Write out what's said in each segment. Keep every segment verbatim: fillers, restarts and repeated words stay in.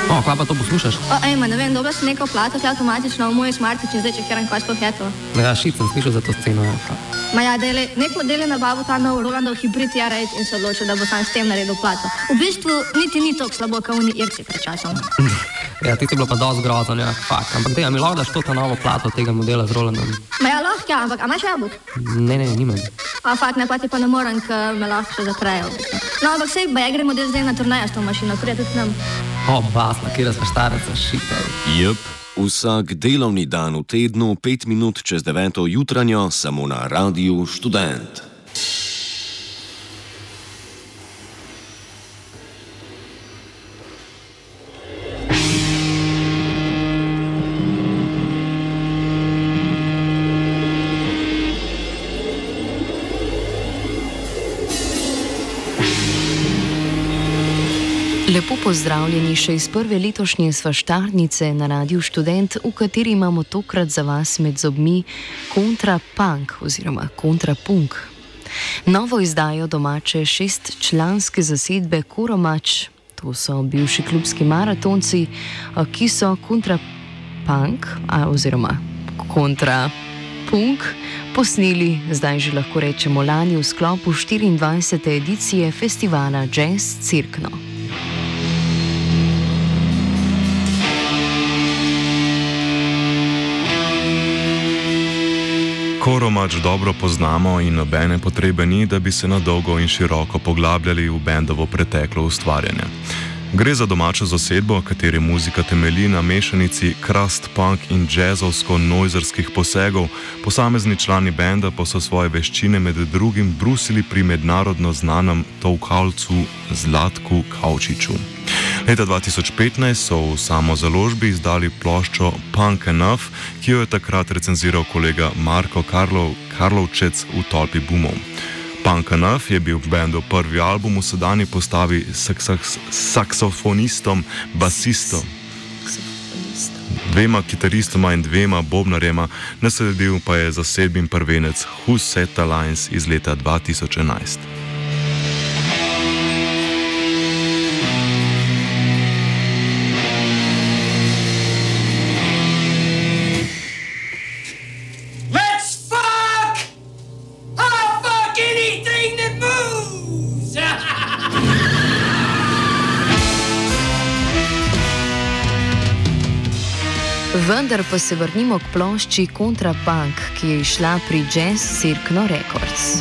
O, kaj pa to poslušaš? O, ejma, ne vem, dobro si neko plato, ki avtomatično v moj smartič in zdaj, če kjeram kaj sploh je to. Ja, šit sem slišal za to sceno. Ma ja, dele, nek model je nabavil ta nov Rolandov hibrid R osem in se odločil, da bo sam s tem naredil plato. V bistvu niti ni toliko slabo, kao oni Irci pred časom. Ja, ti si bilo pa dosti grozan, ja, fakt. Ampak dej, a mi lahko daš to ta novo plato tega modela z Rolandom? Ma ja, lahko, ja, ampak a imaš jabolk? Ne, ne, nimam. A fakt, ne, pa ti pa ne morem, ker me lahko še zatrejo. No, ampak sej, ba ja gremo zdaj na turnejo s to mašino, prije tudi nam. O, basla, kjera sva štareca, šitej. Jep, vsak delovni dan v tednu, pet minut čez deveto jutranjo, samo na Radiu Študent. Lepo pozdravljeni še iz prve letošnje svaštarnice na Radiu Študent, v kateri imamo tokrat za vas med zobmi kontrapunk oziroma kontrapunk. Novo izdajo domače šestčlanske zasedbe Koromač, to so bivši klubski maratonci, ki so kontrapunk oziroma kontrapunk posneli, zdaj že lahko rečemo lani, v sklopu štiriindvajsete edicije festivala Jazz Cirkno. Koromač dobro poznamo in nobene potrebe ni, da bi se na dolgo in široko poglabljali v bendovo preteklo ustvarjanje. Gre za domačo zasedbo, katere muzika temelji na mešanici crust punk in jazzovsko-noizerskih posegov, posamezni člani benda pa so svoje veščine med drugim brusili pri mednarodno znanem tolkalcu Zlatku Kavčiču. Leta dva tisoč petnajst so v samozaložbi izdali ploščo Punk Enough, ki jo je takrat recenziral kolega Marko Karlov, Karlovčec v Tolpi bumov. Punk Enough je bil bendu prvi album v sedanji postavi s saksofonistom, basistom, dvema kitaristoma in dvema bobnarjema, nasledil pa je zasedbin prvenec Who Set the Lines iz leta dva tisoč enajst. Vendar pa se vrnimo k plošči Kontrapunk, ki je izšla pri Jazz Cirkno Records.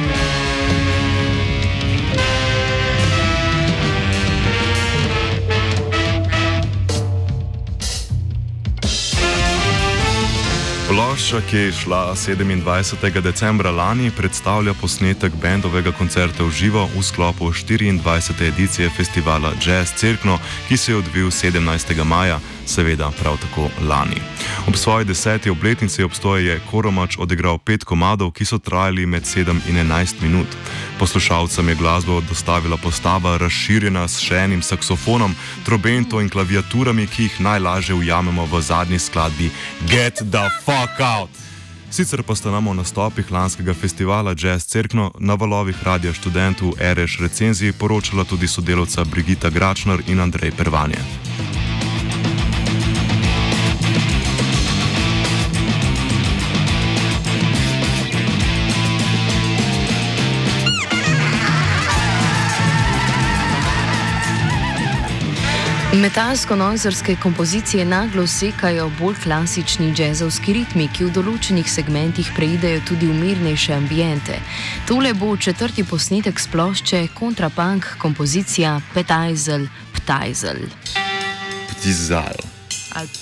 Plošča, ki je izšla sedemindvajsetega decembra lani, predstavlja posnetek bendovega koncerta v živo v sklopu štiriindvajsete edicije festivala Jazz Cirkno, ki se je odvil sedemnajstega maja, seveda prav tako lani. Ob svoji deseti obletnici obstoja je Koromač odigral pet komadov, ki so trajali med sedem in enajst minut. Poslušalcem je glasbo dostavila postava razširjena s še enim saksofonom, trobento in klaviaturami, ki jih najlažje ujamemo v zadnji skladbi Get the fuck out! Sicer pa sta nam o nastopih lanskega festivala Jazz Cirkno na valovih Radia Študent v R Š recenziji poročala tudi sodelavca Brigita Gračnar in Andrej Pervanje. Metalsko-noizerske kompozicije naglo sekajo bolj klasični džezovski ritmi, ki v določenih segmentih preidejo tudi v mirnejše ambiente. Tole bo četrti posnetek s plošče Kontrapunk kompozicija Ptajzel, Ptajzel. Ptizal. Ali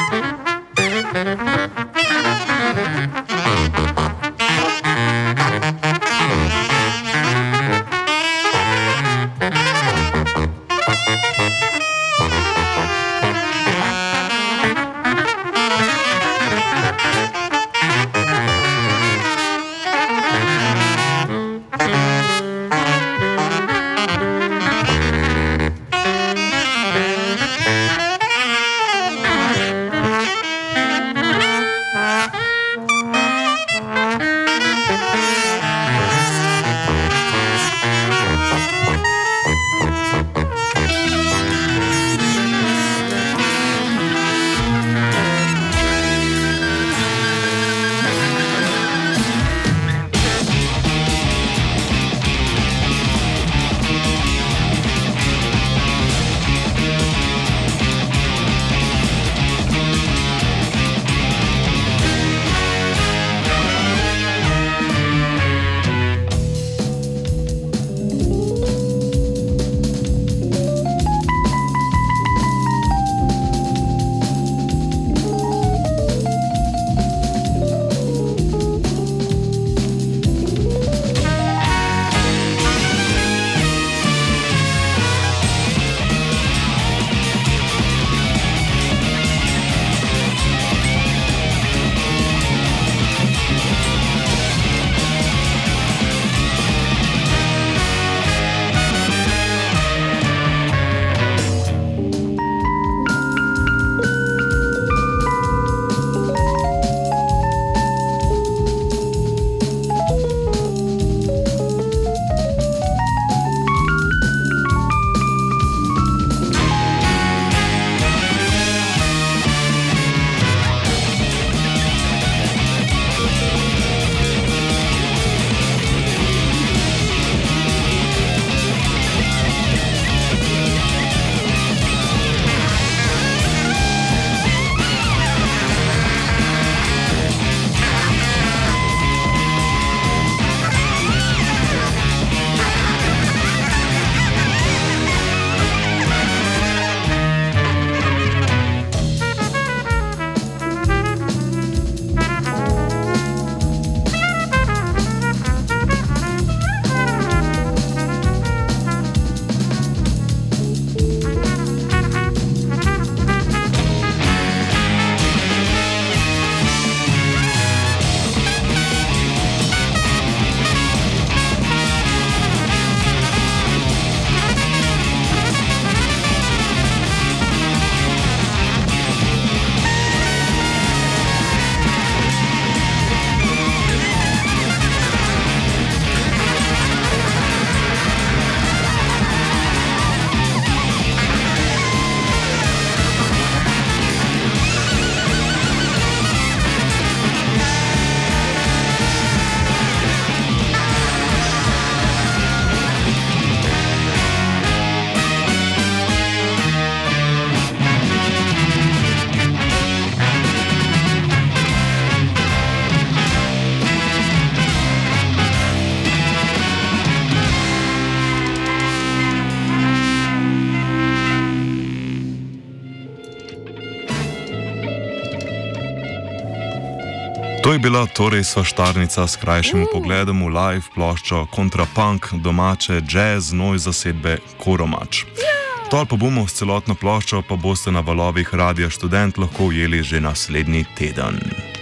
To je bila torej svaštarnica s krajšim pogledom v live ploščo kontrapunk domače jazz noj zasedbe Koromač. To albumo s celotno ploščo pa boste na valovih Radia Študent lahko ujeli že naslednji teden.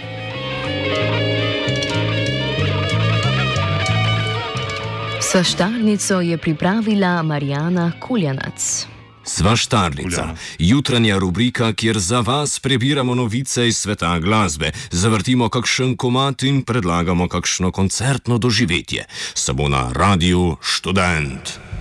Svaštarnico je pripravila Marjana Kuljanac. Svaštarnica, jutranja rubrika, kjer za vas prebiramo novice iz sveta glasbe, zavrtimo kakšen komad in predlagamo kakšno koncertno doživetje. Samo na Radiu Študent.